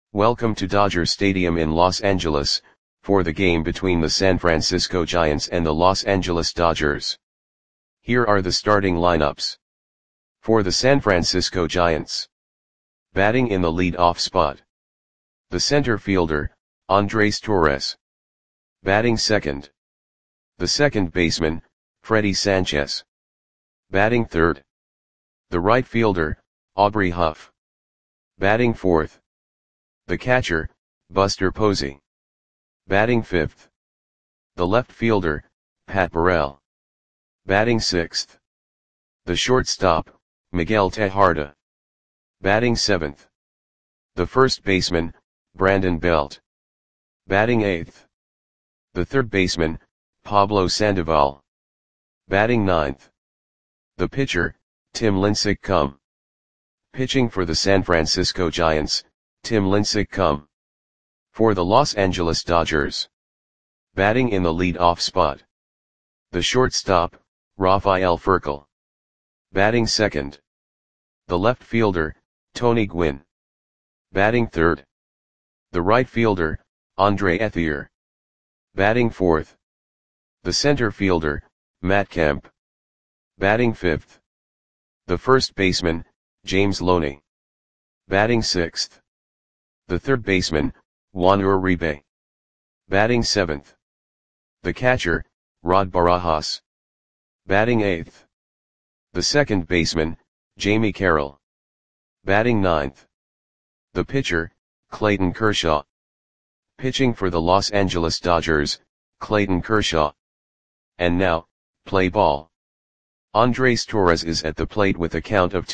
Welcome to Dodger Stadium in Los Angeles, for the game between the San Francisco Giants and the Los Angeles Dodgers. Here are the starting lineups. For the San Francisco Giants. Batting in the lead-off spot. The center fielder, Andres Torres. Batting second. The second baseman, Freddie Sanchez. Batting third. The right fielder, Aubrey Huff. Batting fourth. The catcher, Buster Posey. Batting fifth. The left fielder, Pat Burrell. Batting sixth. The shortstop, Miguel Tejada. Batting seventh. The first baseman, Brandon Belt. Batting eighth. The third baseman, Pablo Sandoval. Batting ninth. The pitcher, Tim Lincecum. Pitching for the San Francisco Giants, Tim Lincecum. For the Los Angeles Dodgers. Batting in the lead-off spot. The shortstop, Rafael Furcal. Batting second. The left fielder, Tony Gwynn. Batting third. The right fielder, Andre Ethier. Batting fourth. The center fielder, Matt Kemp. Batting fifth. The first baseman, James Loney. Batting sixth. The third baseman, Juan Uribe. Batting seventh. The catcher, Rod Barajas. Batting eighth. The second baseman, Jamie Carroll. Batting ninth. The pitcher, Clayton Kershaw. Pitching for the Los Angeles Dodgers, Clayton Kershaw. And now, play ball. Andres Torres is at the plate with a count of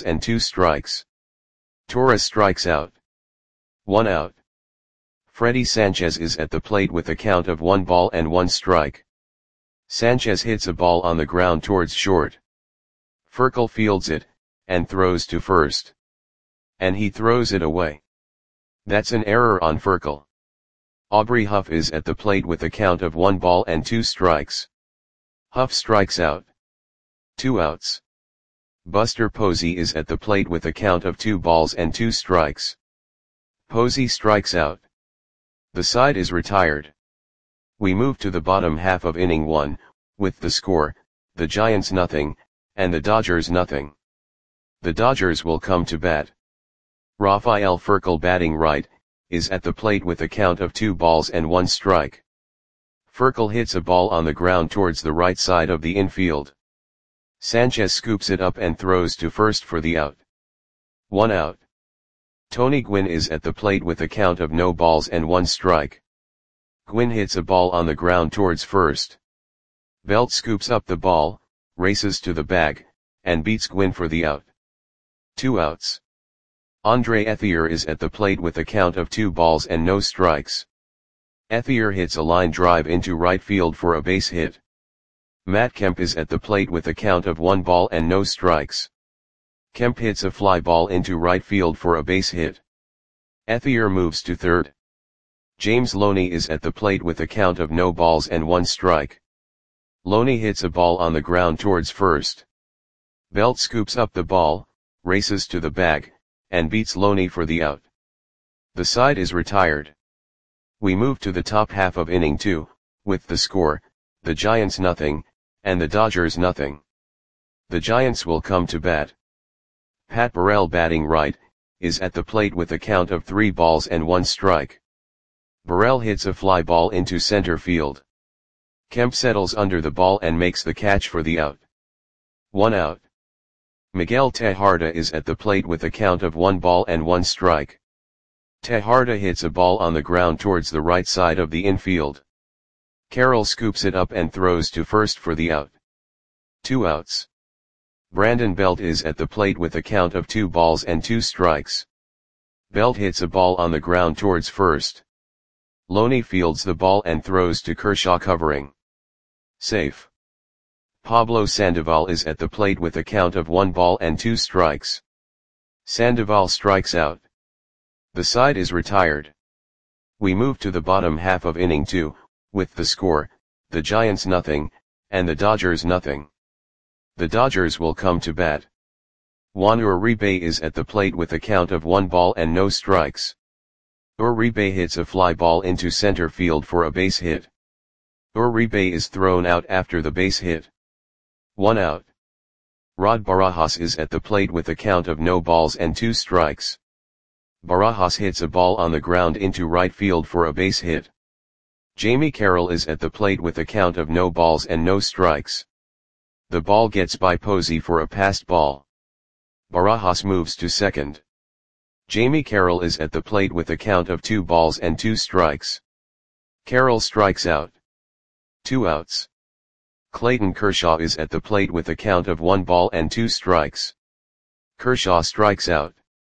2-2 Torres strikes out. 1 out. Freddie Sanchez is at the plate with a count of 1-1. Sanchez hits a ball on the ground towards short. Furcal fields it, and throws to first. And he throws it away. That's an error on Furcal. Aubrey Huff is at the plate with a count of 1-2. Huff strikes out. 2 outs. Buster Posey is at the plate with a count of 2-2. Posey strikes out. The side is retired. We move to the bottom half of inning 1, with the score, the Giants nothing, and the Dodgers nothing. The Dodgers will come to bat. Rafael Furcal batting right, is at the plate with a count of 2-1. Furcal hits a ball on the ground towards the right side of the infield. Sanchez scoops it up and throws to first for the out. 1 out. Tony Gwynn is at the plate with a count of 0-1. Gwynn hits a ball on the ground towards first. Belt scoops up the ball, races to the bag, and beats Gwynn for the out. 2 outs. Andre Ethier is at the plate with a count of 2-0. Ethier hits a line drive into right field for a base hit. Matt Kemp is at the plate with a count of 1-0. Kemp hits a fly ball into right field for a base hit. Ethier moves to third. James Loney is at the plate with a count of 0-1. Loney hits a ball on the ground towards first. Belt scoops up the ball, races to the bag, and beats Loney for the out. The side is retired. We move to the top half of inning 2, with the score, the Giants nothing, and the Dodgers nothing. The Giants will come to bat. Pat Burrell batting right, is at the plate with a count of 3-1. Burrell hits a fly ball into center field. Kemp settles under the ball and makes the catch for the out. 1 out. Miguel Tejada is at the plate with a count of 1-1. Tejada hits a ball on the ground towards the right side of the infield. Carroll scoops it up and throws to first for the out. 2 outs. Brandon Belt is at the plate with a count of 2-2. Belt hits a ball on the ground towards first. Loney fields the ball and throws to Kershaw covering. Safe. Pablo Sandoval is at the plate with a count of 1-2. Sandoval strikes out. The side is retired. We move to the bottom half of inning 2, with the score, the Giants nothing, and the Dodgers nothing. The Dodgers will come to bat. Juan Uribe is at the plate with a count of 1-0. Uribe hits a fly ball into center field for a base hit. Uribe is thrown out after the base hit. 1 out. Rod Barajas is at the plate with a count of no balls and 2 strikes. Barajas hits a ball on the ground into right field for a base hit. Jamie Carroll is at the plate with a count of no balls and no strikes. The ball gets by Posey for a passed ball. Barajas moves to second. Jamie Carroll is at the plate with a count of 2 balls and 2 strikes. Carroll strikes out. 2 outs. Clayton Kershaw is at the plate with a count of 1 ball and 2 strikes. Kershaw strikes out.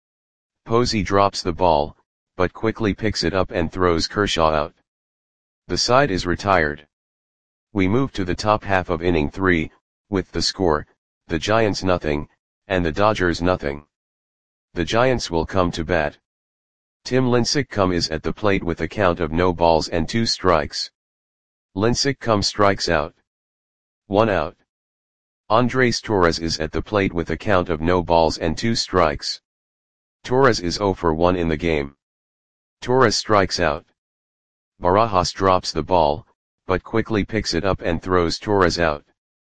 Posey drops the ball, but quickly picks it up and throws Kershaw out. The side is retired. We move to the top half of inning 3, with the score, the Giants nothing, and the Dodgers nothing. The Giants will come to bat. Tim Lincecum is at the plate with a count of no balls and 2 strikes. Lincecum strikes out. 1 out. Andres Torres is at the plate with a count of no balls and 2 strikes. Torres is 0 for 1 in the game. Torres strikes out. Barajas drops the ball, but quickly picks it up and throws Torres out.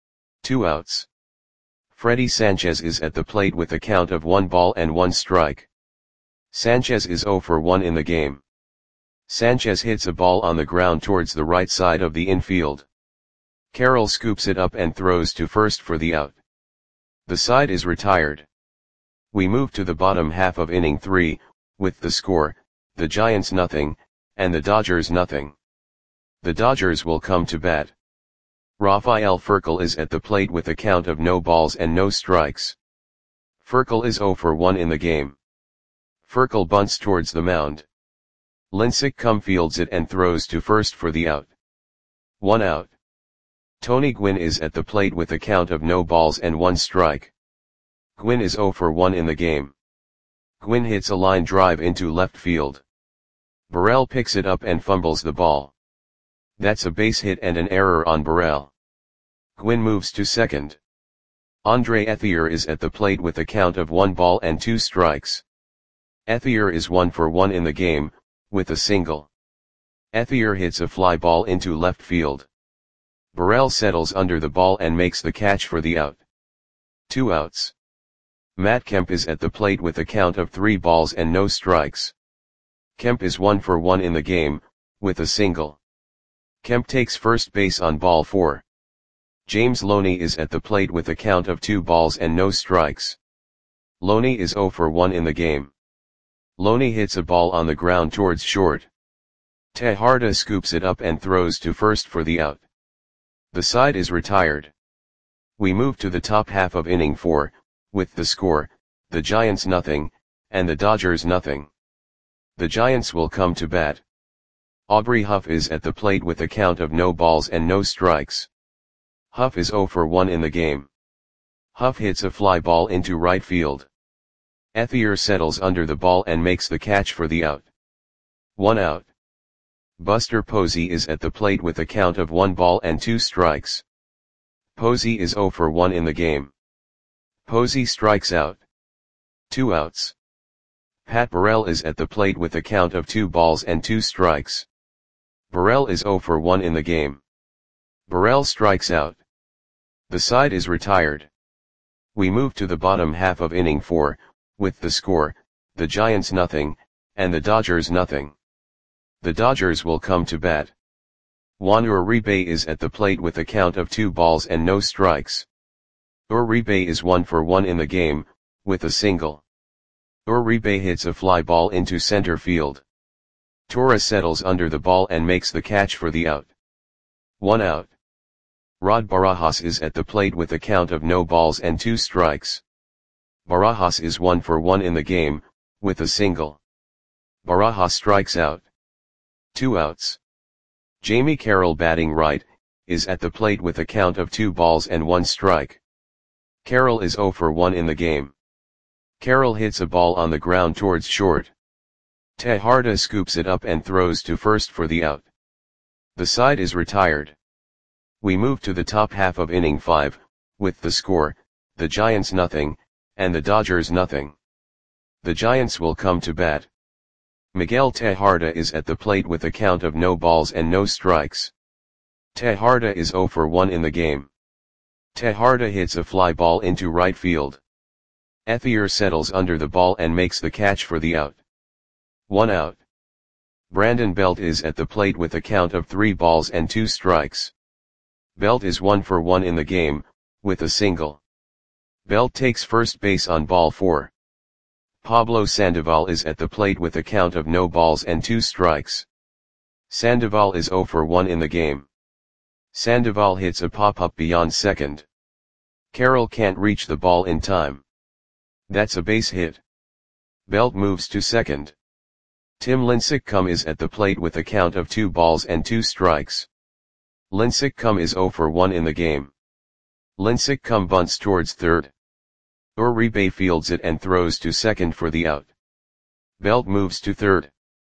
2 outs. Freddy Sanchez is at the plate with a count of 1 ball and 1 strike. Sanchez is 0 for 1 in the game. Sanchez hits a ball on the ground towards the right side of the infield. Carroll scoops it up and throws to first for the out. The side is retired. We move to the bottom half of inning 3, with the score, the Giants nothing, and the Dodgers nothing. The Dodgers will come to bat. Rafael Furcal is at the plate with a count of no balls and no strikes. Furcal is 0 for 1 in the game. Furcal bunts towards the mound. Lincecum fields it and throws to first for the out. 1 out. Tony Gwynn is at the plate with a count of no balls and 1 strike. Gwynn is 0 for 1 in the game. Gwynn hits a line drive into left field. Burrell picks it up and fumbles the ball. That's a base hit and an error on Burrell. Gwynn moves to second. Andre Ethier is at the plate with a count of 1 ball and 2 strikes. Ethier is 1 for 1 in the game, with a single. Ethier hits a fly ball into left field. Burrell settles under the ball and makes the catch for the out. 2 outs. Matt Kemp is at the plate with a count of 3 balls and no strikes. Kemp is 1 for 1 in the game, with a single. Kemp takes first base on ball 4. James Loney is at the plate with a count of 2 balls and no strikes. Loney is 0 for 1 in the game. Loney hits a ball on the ground towards short. Tejarda scoops it up and throws to first for the out. The side is retired. We move to the top half of inning 4, with the score, the Giants nothing, and the Dodgers nothing. The Giants will come to bat. Aubrey Huff is at the plate with a count of no balls and no strikes. Huff is 0 for 1 in the game. Huff hits a fly ball into right field. Ethier settles under the ball and makes the catch for the out. 1 out. Buster Posey is at the plate with a count of 1 ball and 2 strikes. Posey is 0 for 1 in the game. Posey strikes out. 2 outs. Pat Burrell is at the plate with a count of 2 balls and 2 strikes. Burrell is 0 for 1 in the game. Burrell strikes out. The side is retired. We move to the bottom half of inning 4, with the score, the Giants nothing, and the Dodgers nothing. The Dodgers will come to bat. Juan Uribe is at the plate with a count of 2 balls and no strikes. Uribe is 1 for 1 in the game, with a single. Uribe hits a fly ball into center field. Torres settles under the ball and makes the catch for the out. 1 out. Rod Barajas is at the plate with a count of no balls and 2 strikes. Barajas is 1 for 1 in the game, with a single. Barajas strikes out. 2 outs. Jamie Carroll, batting right, is at the plate with a count of 2 balls and 1 strike. Carroll is 0 for 1 in the game. Carroll hits a ball on the ground towards short. Tejarda scoops it up and throws to first for the out. The side is retired. We move to the top half of inning 5, with the score, the Giants nothing, and the Dodgers nothing. The Giants will come to bat. Miguel Tejada is at the plate with a count of no balls and no strikes. Tejada is 0 for 1 in the game. Tejada hits a fly ball into right field. Ethier settles under the ball and makes the catch for the out. 1 out. Brandon Belt is at the plate with a count of 3 balls and 2 strikes. Belt is 1 for 1 in the game, with a single. Belt takes first base on ball 4. Pablo Sandoval is at the plate with a count of no balls and 2 strikes. Sandoval is 0 for 1 in the game. Sandoval hits a pop-up beyond second. Carroll can't reach the ball in time. That's a base hit. Belt moves to second. Tim Lincecum is at the plate with a count of 2 balls and 2 strikes. Lincecum is 0 for 1 in the game. Lincecum bunts towards third. Uribe fields it and throws to second for the out. Belt moves to third.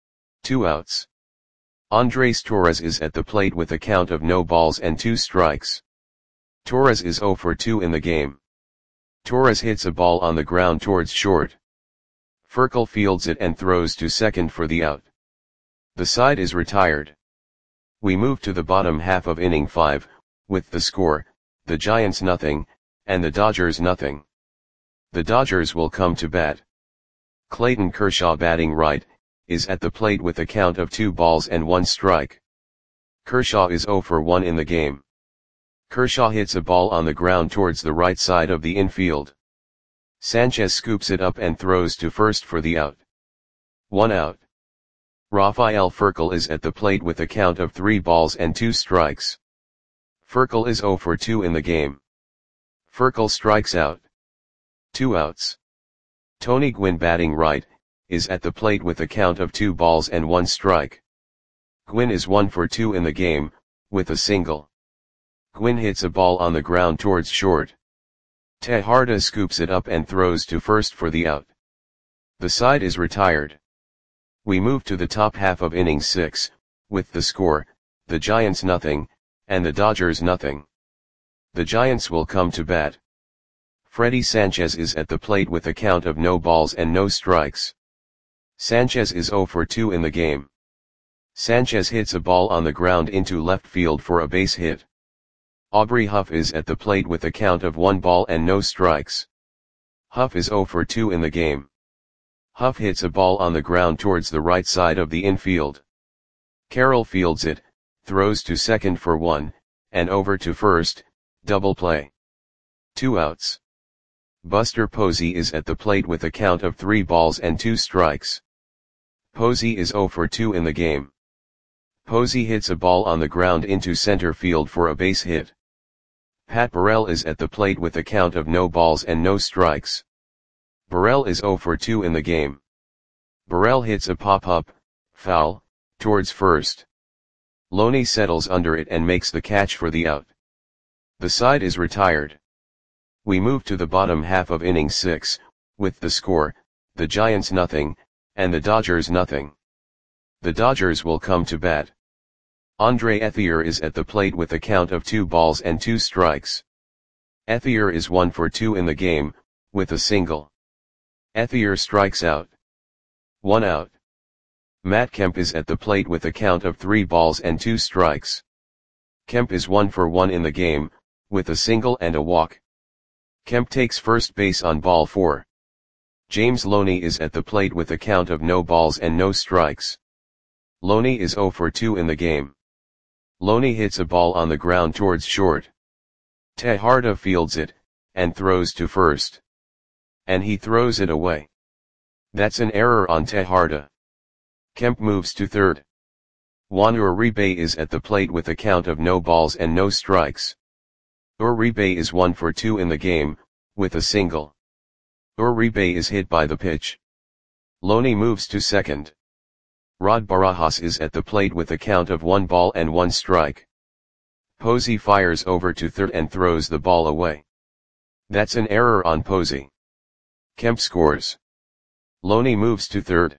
2 outs. Andres Torres is at the plate with a count of no balls and 2 strikes. Torres is 0 for 2 in the game. Torres hits a ball on the ground towards short. Furcal fields it and throws to second for the out. The side is retired. We move to the bottom half of inning 5, with the score, the Giants nothing, and the Dodgers nothing. The Dodgers will come to bat. Clayton Kershaw batting right, is at the plate with a count of 2 balls and 1 strike. Kershaw is 0 for 1 in the game. Kershaw hits a ball on the ground towards the right side of the infield. Sanchez scoops it up and throws to first for the out. 1 out. Rafael Furcal is at the plate with a count of 3 balls and 2 strikes. Furcal is 0 for 2 in the game. Furcal strikes out. 2 outs. Tony Gwynn batting right, is at the plate with a count of 2 balls and 1 strike. Gwynn is 1 for 2 in the game, with a single. Gwynn hits a ball on the ground towards short. Tejada scoops it up and throws to first for the out. The side is retired. We move to the top half of inning 6, with the score, the Giants nothing, and the Dodgers nothing. The Giants will come to bat. Freddie Sanchez is at the plate with a count of no balls and no strikes. Sanchez is 0 for 2 in the game. Sanchez hits a ball on the ground into left field for a base hit. Aubrey Huff is at the plate with a count of 1 ball and no strikes. Huff is 0 for 2 in the game. Huff hits a ball on the ground towards the right side of the infield. Carroll fields it, throws to second for 1, and over to first, double play. 2 outs. Buster Posey is at the plate with a count of 3 balls and 2 strikes. Posey is 0 for 2 in the game. Posey hits a ball on the ground into center field for a base hit. Pat Burrell is at the plate with a count of no balls and no strikes. Burrell is 0 for 2 in the game. Burrell hits a pop-up, foul, towards first. Loney settles under it and makes the catch for the out. The side is retired. We move to the bottom half of inning 6, with the score, the Giants nothing, and the Dodgers nothing. The Dodgers will come to bat. Andre Ethier is at the plate with a count of 2 balls and 2 strikes. Ethier is 1 for 2 in the game, with a single. Ethier strikes out. 1 out. Matt Kemp is at the plate with a count of 3 balls and 2 strikes. Kemp is 1 for 1 in the game, with a single and a walk. Kemp takes first base on ball 4. James Loney is at the plate with a count of no balls and no strikes. Loney is 0 for 2 in the game. Loney hits a ball on the ground towards short. Tejada fields it, and throws to first. And he throws it away. That's an error on Tejada. Kemp moves to third. Juan Uribe is at the plate with a count of no balls and no strikes. Uribe is 1 for 2 in the game, with a single. Uribe is hit by the pitch. Loney moves to second. Rod Barajas is at the plate with a count of 1 ball and 1 strike. Posey fires over to third and throws the ball away. That's an error on Posey. Kemp scores. Loney moves to third.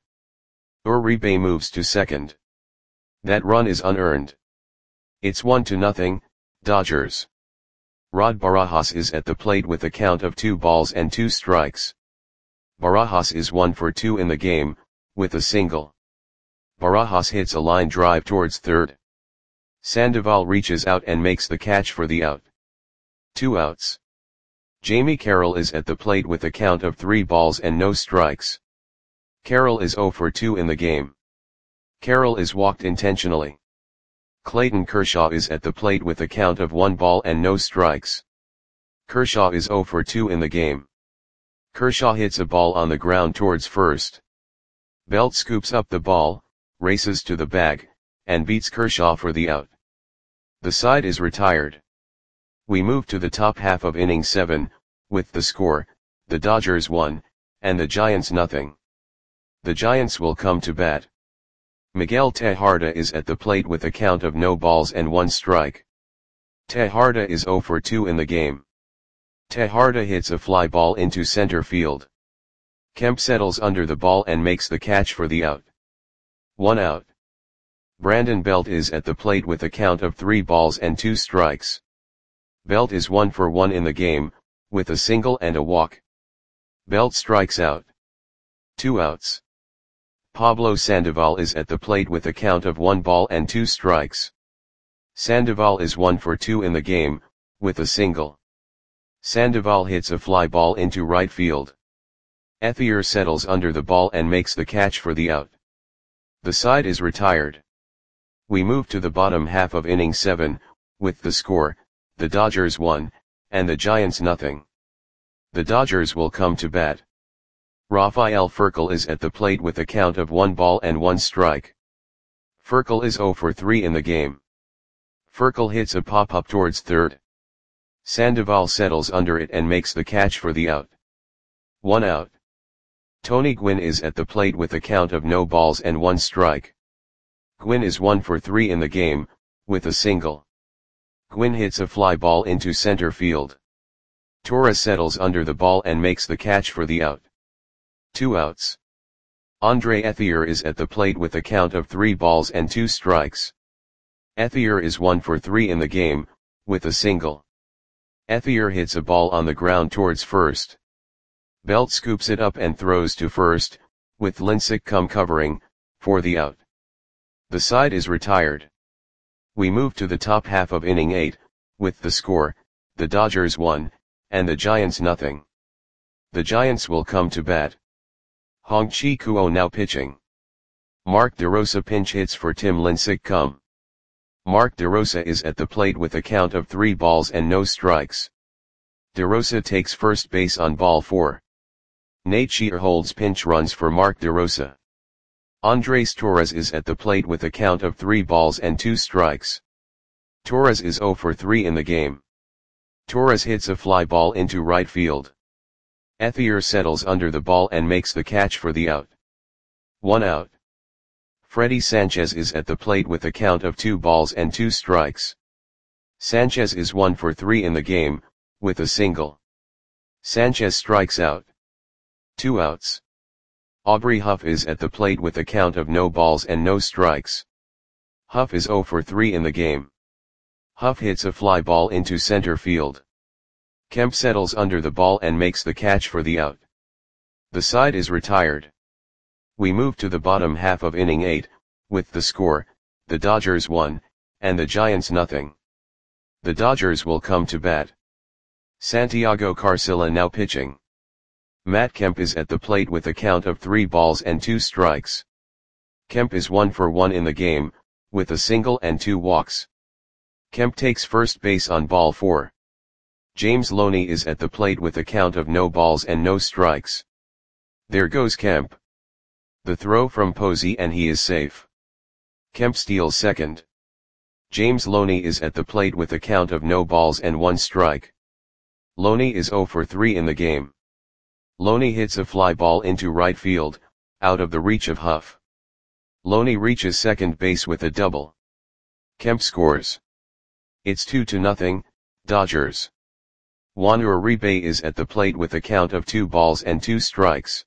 Uribe moves to second. That run is unearned. It's 1-0, Dodgers. Rod Barajas is at the plate with a count of 2 balls and 2 strikes. Barajas is 1 for 2 in the game, with a single. Barajas hits a line drive towards third. Sandoval reaches out and makes the catch for the out. 2 outs. Jamie Carroll is at the plate with a count of 3 balls and no strikes. Carroll is 0 for 2 in the game. Carroll is walked intentionally. Clayton Kershaw is at the plate with a count of 1 ball and no strikes. Kershaw is 0 for 2 in the game. Kershaw hits a ball on the ground towards first. Belt scoops up the ball, races to the bag, and beats Kershaw for the out. The side is retired. We move to the top half of inning 7, with the score, the Dodgers 1, and the Giants nothing. The Giants will come to bat. Miguel Tejada is at the plate with a count of no balls and 1 strike. Tejada is 0 for 2 in the game. Tejada hits a fly ball into center field. Kemp settles under the ball and makes the catch for the out. 1 out. Brandon Belt is at the plate with a count of 3 balls and 2 strikes. Belt is 1 for 1 in the game, with a single and a walk. Belt strikes out. 2 outs. Pablo Sandoval is at the plate with a count of 1 ball and 2 strikes. Sandoval is 1 for 2 in the game, with a single. Sandoval hits a fly ball into right field. Ethier settles under the ball and makes the catch for the out. The side is retired. We move to the bottom half of inning 7, with the score, the Dodgers 1, and the Giants nothing. The Dodgers will come to bat. Rafael Furcal is at the plate with a count of 1 ball and 1 strike. Furcal is 0 for 3 in the game. Furcal hits a pop-up towards third. Sandoval settles under it and makes the catch for the out. 1 out. Tony Gwynn is at the plate with a count of no balls and 1 strike. Gwynn is 1 for 3 in the game, with a single. Gwynn hits a fly ball into center field. Torres settles under the ball and makes the catch for the out. 2 outs. Andre Ethier is at the plate with a count of 3 balls and 2 strikes. Ethier is 1 for 3 in the game, with a single. Ethier hits a ball on the ground towards first. Belt scoops it up and throws to first, with Lincecum covering, for the out. The side is retired. We move to the top half of inning 8, with the score, the Dodgers 1, and the Giants nothing. The Giants will come to bat. Hong-Chi Kuo now pitching. Mark DeRosa pinch hits for Tim Lincecum. Mark DeRosa is at the plate with a count of 3 balls and no strikes. DeRosa takes first base on ball 4. Nate Shear holds pinch runs for Mark DeRosa. Andres Torres is at the plate with a count of 3 balls and 2 strikes. Torres is 0 for 3 in the game. Torres hits a fly ball into right field. Ethier settles under the ball and makes the catch for the out. 1 out. Freddy Sanchez is at the plate with a count of 2 balls and 2 strikes. Sanchez is 1 for 3 in the game, with a single. Sanchez strikes out. 2 outs. Aubrey Huff is at the plate with a count of no balls and no strikes. Huff is 0 for 3 in the game. Huff hits a fly ball into center field. Kemp settles under the ball and makes the catch for the out. The side is retired. We move to the bottom half of inning 8, with the score, the Dodgers 1, and the Giants nothing. The Dodgers will come to bat. Santiago Carcilla now pitching. Matt Kemp is at the plate with a count of 3 balls and 2 strikes. Kemp is 1 for 1 in the game, with a single and 2 walks. Kemp takes first base on ball 4. James Loney is at the plate with a count of no balls and no strikes. There goes Kemp. The throw from Posey and he is safe. Kemp steals second. James Loney is at the plate with a count of no balls and 1 strike. Loney is 0 for 3 in the game. Loney hits a fly ball into right field, out of the reach of Huff. Loney reaches second base with a double. Kemp scores. It's 2-0, Dodgers. Juan Uribe is at the plate with a count of 2 balls and 2 strikes.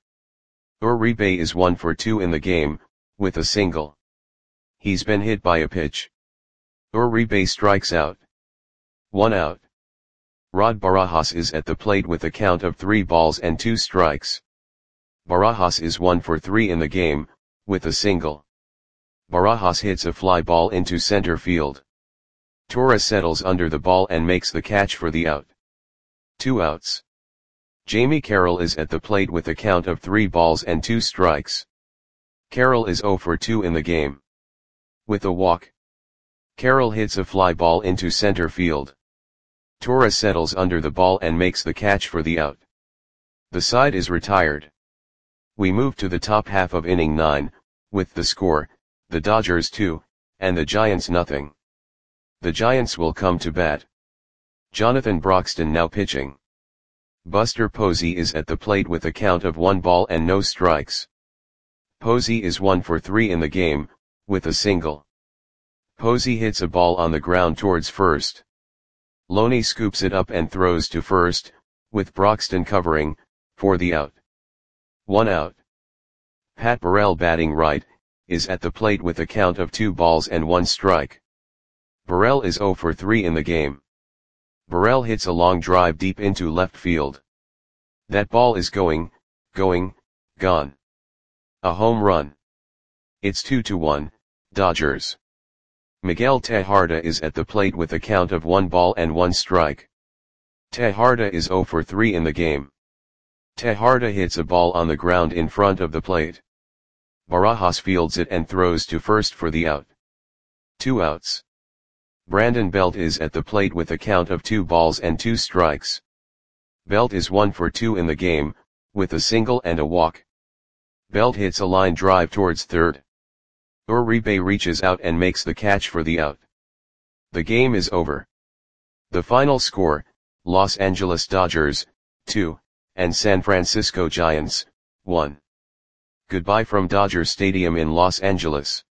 Uribe is 1 for 2 in the game, with a single. He's been hit by a pitch. Uribe strikes out. 1 out. Rod Barajas is at the plate with a count of 3 balls and 2 strikes. Barajas is 1 for 3 in the game, with a single. Barajas hits a fly ball into center field. Torres settles under the ball and makes the catch for the out. 2 outs. Jamie Carroll is at the plate with a count of 3 balls and 2 strikes. Carroll is 0 for 2 in the game. With a walk, Carroll hits a fly ball into center field. Torres settles under the ball and makes the catch for the out. The side is retired. We move to the top half of inning 9, with the score, the Dodgers 2, and the Giants nothing. The Giants will come to bat. Jonathan Broxton now pitching. Buster Posey is at the plate with a count of 1 ball and no strikes. Posey is 1 for 3 in the game, with a single. Posey hits a ball on the ground towards first. Loney scoops it up and throws to first, with Broxton covering, for the out. 1 out. Pat Burrell batting right, is at the plate with a count of 2 balls and 1 strike. Burrell is 0 for 3 in the game. Burrell hits a long drive deep into left field. That ball is going, gone. A home run. It's 2-1, Dodgers. Miguel Tejada is at the plate with a count of 1 ball and 1 strike. Tejada is 0 for 3 in the game. Tejada hits a ball on the ground in front of the plate. Barajas fields it and throws to first for the out. 2 outs. Brandon Belt is at the plate with a count of 2 balls and 2 strikes. Belt is 1 for 2 in the game, with a single and a walk. Belt hits a line drive towards third. Uribe reaches out and makes the catch for the out. The game is over. The final score, Los Angeles Dodgers, 2, and San Francisco Giants, 1. Goodbye from Dodger Stadium in Los Angeles.